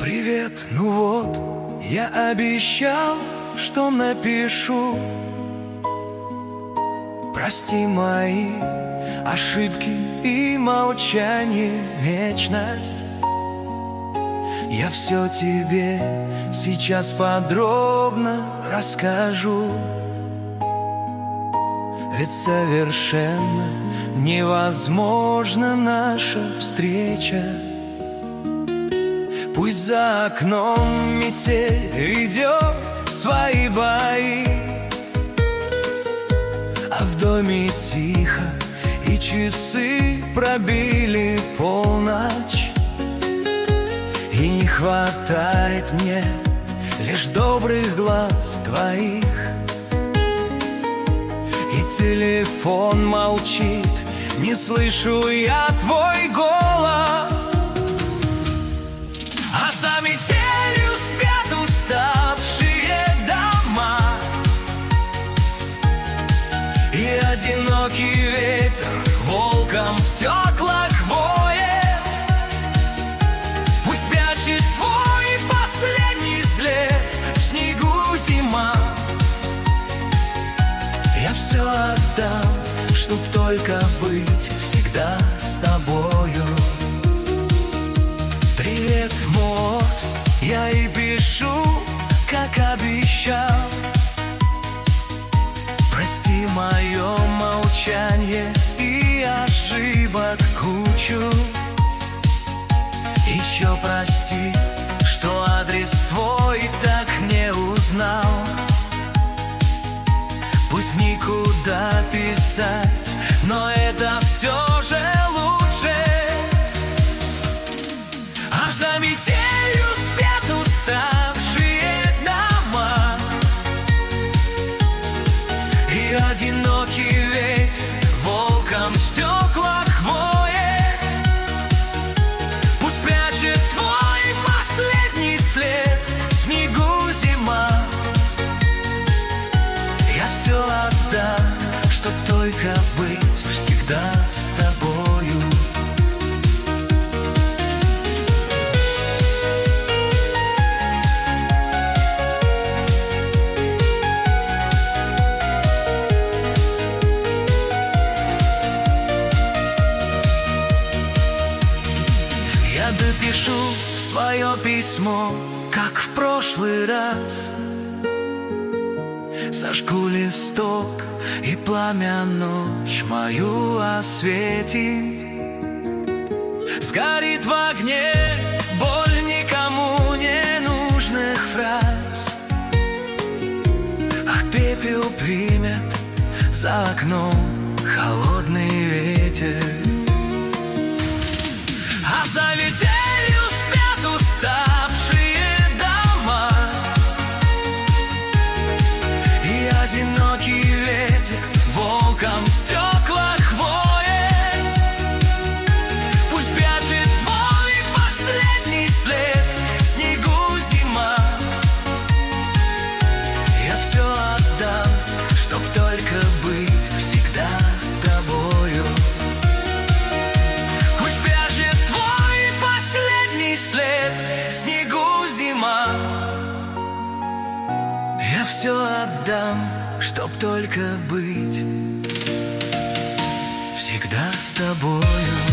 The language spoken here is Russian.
Привет, ну вот, я обещал, что напишу. Прости мои ошибки и молчание, вечность. Я все тебе сейчас подробно расскажу. Ведь совершенно невозможна наша встреча. Пусть за окном метель ведет свои бои, а в доме тихо, и часы пробили полночь. И не хватает мне лишь добрых глаз твоих. И телефон молчит, не слышу я твой голос. А за метелью спят уставшие дома, и одинокий ветер волком в стеклах воет. Пусть прячет твой последний след в снегу зима. Я все отдам, чтоб только быть всегда с тобою. Привет, мод, я и пишу, как обещал. Прости мое молчание и ошибок кучу. Еще прости, что адрес твой так не узнал. Пусть никуда писать, но это все же лучше. Аж за метелью спят уставшие дома, и одинокий ветер волком в стеклах воет. Пусть прячет твой последний след в снегу зима. Я все отдам, чтоб только быть всегда с тобою. Я допишу свое письмо, как в прошлый раз. Сожгу листок, и пламя ночь мою осветит. Сгорит в огне боль никому не нужных фраз, а пепел примет за окном холодный ветер. А за метелью спят уставшие дома, и одинокий ветер волком в стеклах воет. Пусть прячет твой последний след в снегу зима. Я все отдам, чтоб только быть всегда с тобою. Пусть прячет твой последний след в снегу зима. Я все отдам, чтоб только быть всегда с тобою.